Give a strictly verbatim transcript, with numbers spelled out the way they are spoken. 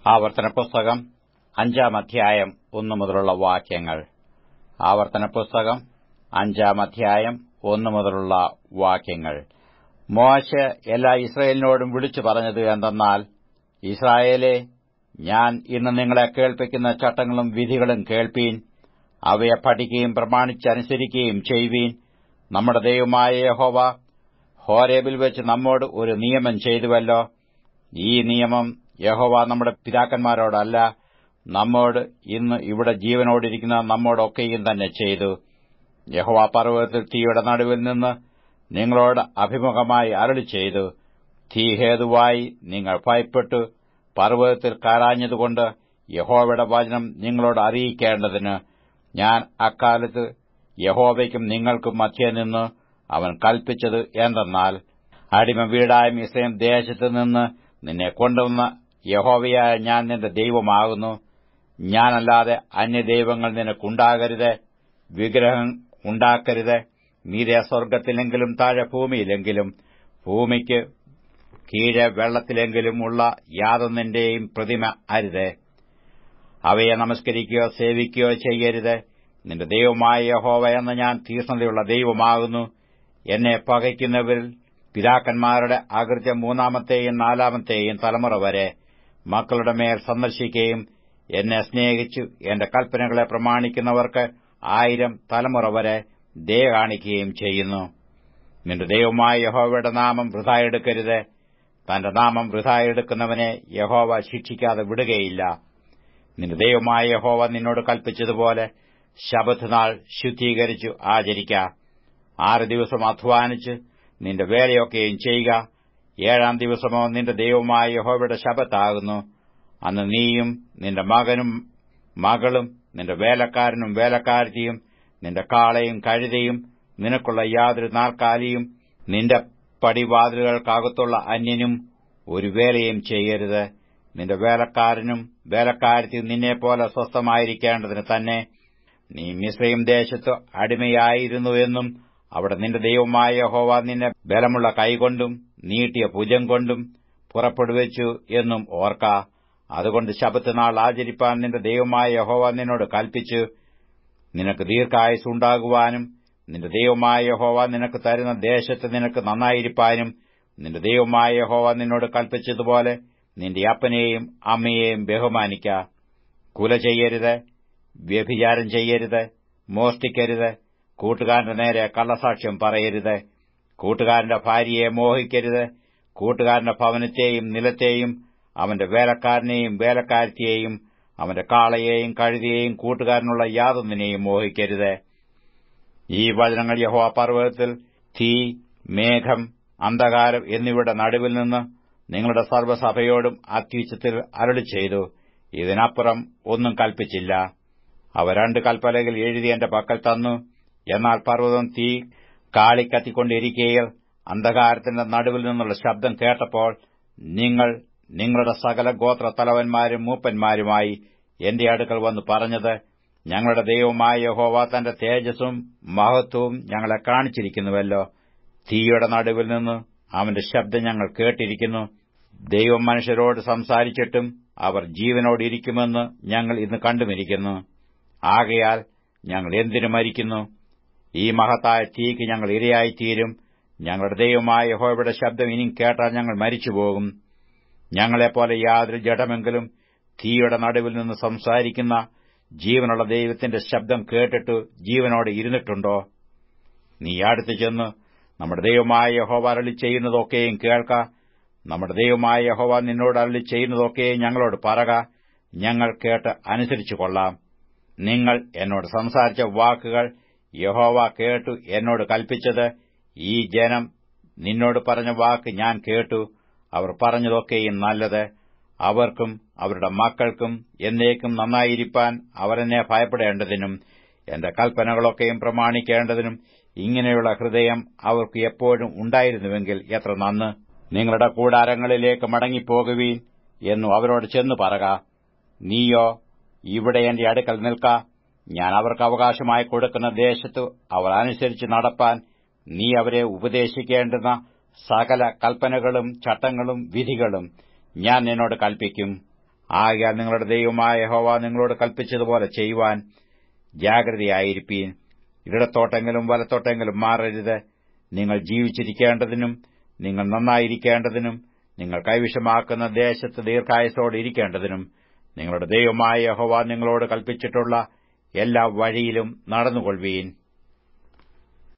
ആവർത്തന പുസ്തകം അഞ്ചാം അധ്യായം ഒന്നു മുതലുള്ള വാക്യങ്ങൾ. ആവർത്തന പുസ്തകം അഞ്ചാം അധ്യായം ഒന്നു മുതലുള്ള വാക്യങ്ങൾ. മോശെ എല്ലാ ഇസ്രായേലിനോടും വിളിച്ചു പറഞ്ഞത് എന്തെന്നാൽ, ഇസ്രായേലേ, ഞാൻ ഇന്ന് നിങ്ങളെ കേൾപ്പിക്കുന്ന ചട്ടങ്ങളും വിധികളും കേൾപ്പീൻ. അവയെ പഠിക്കുകയും പ്രമാണിച്ചനുസരിക്കുകയും ചെയ്യുവീൻ. നമ്മുടെ ദൈവമായ യഹോവ ഹോരേബിൽ വെച്ച് നമ്മോട് ഒരു നിയമം ചെയ്തുവല്ലോ. ഈ നിയമം യഹോവ നമ്മുടെ പിതാക്കന്മാരോടല്ല, നമ്മോട് ഇന്ന് ഇവിടെ ജീവനോടിരിക്കുന്ന നമ്മോടൊക്കെയും തന്നെ ചെയ്തു. യഹോവ പർവ്വതത്തിൽ തീയുടെ നടുവിൽ നിന്ന് നിങ്ങളോട് അഭിമുഖമായി അരുളി ചെയ്തു. തീ ഹേതുവായി നിങ്ങൾ ഭയപ്പെട്ടു പർവ്വതത്തിൽ കാരാഞ്ഞതുകൊണ്ട് യഹോവയുടെ വചനം നിങ്ങളോട് അറിയിക്കേണ്ടതിന് ഞാൻ അക്കാലത്ത് യഹോവയ്ക്കും നിങ്ങൾക്കും മധ്യേ നിന്ന് അവൻ കൽപ്പിച്ചത് എന്തെന്നാൽ, അടിമ വീടായ മിസ്രയീം ദേശത്ത് നിന്ന് നിന്നെ കൊണ്ടുവന്ന യഹോവയായ ഞാൻ നിന്റെ ദൈവമാകുന്നു. ഞാനല്ലാതെ അന്യദൈവങ്ങൾ നിനക്കുണ്ടാകരുത്. വിഗ്രഹം ഉണ്ടാക്കരുത്. മീതെ സ്വർഗ്ഗത്തിലെങ്കിലും താഴെ ഭൂമിയിലെങ്കിലും ഭൂമിക്ക് കീഴെ വെള്ളത്തിലെങ്കിലും ഉള്ള യാതൊന്നിന്റെയും പ്രതിമ അരുത്. അവയെ നമസ്കരിക്കുകയോ സേവിക്കുകയോ ചെയ്യരുത്. നിന്റെ ദൈവമായ യഹോവ എന്ന ഞാൻ തീക്ഷ്ണതയുള്ള ദൈവമാകുന്നു. എന്നെ പകയ്ക്കുന്നവരിൽ പിതാക്കന്മാരുടെ അകൃത്യം മൂന്നാമത്തെയും നാലാമത്തെയും തലമുറ വരെ മക്കളുടെ മേൽ സന്ദർശിക്കുകയും എന്നെ സ്നേഹിച്ചു എന്റെ കൽപ്പനകളെ പ്രമാണിക്കുന്നവർക്ക് ആയിരം തലമുറ വരെ ദയ കാണിക്കുകയും ചെയ്യുന്നു. നിന്റെ ദൈവമായ യഹോവയുടെ നാമം വൃഥാ എടുക്കരുത്. തന്റെ നാമം വൃഥാ എടുക്കുന്നവനെ യഹോവ ശിക്ഷിക്കാതെ വിടുകയില്ല. നിന്റെ ദൈവമായ യഹോവ നിന്നോട് കൽപ്പിച്ചതുപോലെ ശബ്ബത്ത് നാൾ ശുദ്ധീകരിച്ചു ആചരിക്ക. ആറ് ദിവസം അധ്വാനിച്ച് നിന്റെ വേലയൊക്കെയും ചെയ്യുക. ഏഴാം ദിവസമോ നിന്റെ ദൈവമായ യഹോവയുടെ ശബ്ബത്താകുന്നു. അന്ന് നീയും നിന്റെ മകനും മകളും നിന്റെ വേലക്കാരനും വേലക്കാരത്തിയും നിന്റെ കാളയും കഴുതയും നിനക്കുള്ള യാതൊരു നാൽക്കാലിയും നിന്റെ പടിവാതിലുകൾക്കകത്തുള്ള അന്യനും ഒരു വേലയും ചെയ്യരുത്. നിന്റെ വേലക്കാരനും വേലക്കാരത്തിയും നിന്നെപ്പോലെ സ്വസ്ഥമായിരിക്കേണ്ടതിന് തന്നെ. നീ മിസ്രയീം ദേശത്ത് അടിമയായിരുന്നു എന്നും അവിടെ നിന്റെ ദൈവമായ യഹോവ നിന്നെ ബലമുള്ള കൈകൊണ്ടും നീട്ടിയ ഭുജം കൊണ്ടും പുറപ്പെടുവിച്ചു എന്നും ഓർക്ക. അതുകൊണ്ട് ശബ്ബത്ത് നാൾ ആചരിപ്പാൻ നിന്റെ ദൈവമായ യഹോവ നിന്നോട് കൽപ്പിച്ചു. നിനക്ക് ദീർഘായുസ് ഉണ്ടാകുവാനും നിന്റെ ദൈവമായ യഹോവ നിനക്ക് തരുന്ന ദേശത്ത് നിനക്ക് നന്നായിരിക്കാനും നിന്റെ ദൈവമായ യഹോവ നിന്നോട് കൽപ്പിച്ചതുപോലെ നിന്റെ അപ്പനെയും അമ്മയെയും ബഹുമാനിക്ക. കുല ചെയ്യരുത്. വ്യഭിചാരം ചെയ്യരുത്. മോഷ്ടിക്കരുത്. കൂട്ടുകാരന്റെ നേരെ കള്ളസാക്ഷ്യം പറയരുത്. കൂട്ടുകാരന്റെ ഭാര്യയെ മോഹിക്കരുത്. കൂട്ടുകാരന്റെ ഭവനത്തെയും നിലത്തെയും അവന്റെ വേലക്കാരനെയും വേലക്കാരത്തിയെയും അവന്റെ കാളയെയും കഴുതയെയും കൂട്ടുകാരനുള്ള യാതൊന്നിനെയും മോഹിക്കരുത്. ഈ വചനങ്ങൾ യഹോവ പർവ്വതത്തിൽ തീ, മേഘം, അന്ധകാരം എന്നിവയുടെ നടുവിൽ നിന്ന് നിങ്ങളുടെ സർവ്വസഭയോടും അത്യുച്ചത്തിൽ അരുളി ചെയ്തു. ഇതിനപ്പുറം ഒന്നും കൽപ്പിച്ചില്ല. അവ രണ്ട് കൽപ്പലകൾ എഴുതി എന്റെ പക്കൽ തന്നു. എന്നാൽ പർവ്വതം തീ കാളിക്കത്തിക്കൊണ്ടിരിക്കയിൽ അന്ധകാരത്തിന്റെ നടുവിൽ നിന്നുള്ള ശബ്ദം കേട്ടപ്പോൾ നിങ്ങൾ നിങ്ങളുടെ സകല ഗോത്രത്തലവന്മാരും മൂപ്പന്മാരുമായി എന്റെ അടുക്കൽ വന്നു പറഞ്ഞത്, ഞങ്ങളുടെ ദൈവമായ യഹോവ തന്റെ തേജസ്സും മഹത്വവും ഞങ്ങളെ കാണിച്ചിരിക്കുന്നുവല്ലോ. തീയുടെ നടുവിൽ നിന്ന് അവന്റെ ശബ്ദം ഞങ്ങൾ കേട്ടിരിക്കുന്നു. ദൈവം മനുഷ്യരോട് സംസാരിച്ചിട്ടും അവർ ജീവനോടിരിക്കുമെന്ന് ഞങ്ങൾ ഇന്ന് കണ്ടുമിരിക്കുന്നു. ആകയാൽ ഞങ്ങൾ എന്തിനു മരിക്കുന്നു? ഈ മഹത്തായ തീക്ക് ഞങ്ങൾ ഇരയായിത്തീരും. ഞങ്ങളുടെ ദൈവമായ യഹോവയുടെ ശബ്ദം ഇനിയും കേട്ടാൽ ഞങ്ങൾ മരിച്ചുപോകും. ഞങ്ങളെപ്പോലെ യാതൊരു ജഡമെങ്കിലും തീയുടെ നടുവിൽ നിന്ന് സംസാരിക്കുന്ന ജീവനുള്ള ദൈവത്തിന്റെ ശബ്ദം കേട്ടിട്ട് ജീവനോടെ ഇരുന്നിട്ടുണ്ടോ? നീ അടുത്തു ചെന്ന് നമ്മുടെ ദൈവമായ യഹോവ അരുളി ചെയ്യുന്നതൊക്കെയും കേൾക്ക. നമ്മുടെ ദൈവമായ യഹോവ നിന്നോട് അരുളി ചെയ്യുന്നതൊക്കെയും ഞങ്ങളോട് പറക. ഞങ്ങൾ കേട്ട് അനുസരിച്ചു കൊള്ളാം. നിങ്ങൾ എന്നോട് സംസാരിച്ച വാക്കുകൾ യഹോവ കേട്ടു എന്നോട് കൽപ്പിച്ചത്. ഈ ജനം നിന്നോട് പറഞ്ഞ വാക്ക് ഞാൻ കേട്ടു. അവർ പറഞ്ഞതൊക്കെയും നല്ലത്. അവർക്കും അവരുടെ മക്കൾക്കും എന്നേക്കും നന്നായിരിക്കാൻ അവർ എന്നെ ഭയപ്പെടേണ്ടതിനും എന്റെ കൽപ്പനകളൊക്കെയും പ്രമാണിക്കേണ്ടതിനും ഇങ്ങനെയുള്ള ഹൃദയം അവർക്ക് എപ്പോഴും ഉണ്ടായിരുന്നുവെങ്കിൽ എത്ര നന്ന്. നിങ്ങളുടെ കൂടാരങ്ങളിലേക്ക് മടങ്ങിപ്പോകുവീൻ എന്നു അവരോട് ചെന്നു പറക. നീയോ ഇവിടെ എന്റെ അടുക്കൽ നിൽക്ക. ഞാൻ അവർക്ക് അവകാശമായി കൊടുക്കുന്ന ദേശത്ത് അവർ അനുസരിച്ച് നടപ്പാൻ നീ അവരെ ഉപദേശിക്കേണ്ടുന്ന സകല കൽപ്പനകളും ചട്ടങ്ങളും വിധികളും ഞാൻ നിന്നോട് കൽപ്പിക്കും. ആകയാൽ നിങ്ങളുടെ ദൈവമായ യഹോവ നിങ്ങളോട് കൽപ്പിച്ചതുപോലെ ചെയ്യുവാൻ ജാഗ്രതയായിരിപ്പീൻ. ഇടത്തോട്ടെങ്കിലും വലത്തോട്ടെങ്കിലും മാറരുത്. നിങ്ങൾ ജീവിച്ചിരിക്കേണ്ടതിനും നിങ്ങൾ നന്നായിരിക്കേണ്ടതിനും നിങ്ങൾ കൈവശമാക്കുന്ന ദേശത്ത് ദീർഘായുസ്സോടെ ഇരിക്കേണ്ടതിനും നിങ്ങളുടെ ദൈവമായ യഹോവ നിങ്ങളോട് കൽപ്പിച്ചിട്ടുള്ള എല്ലാ വഴിയിലും നടന്നുകൊള്ളുവീൻ.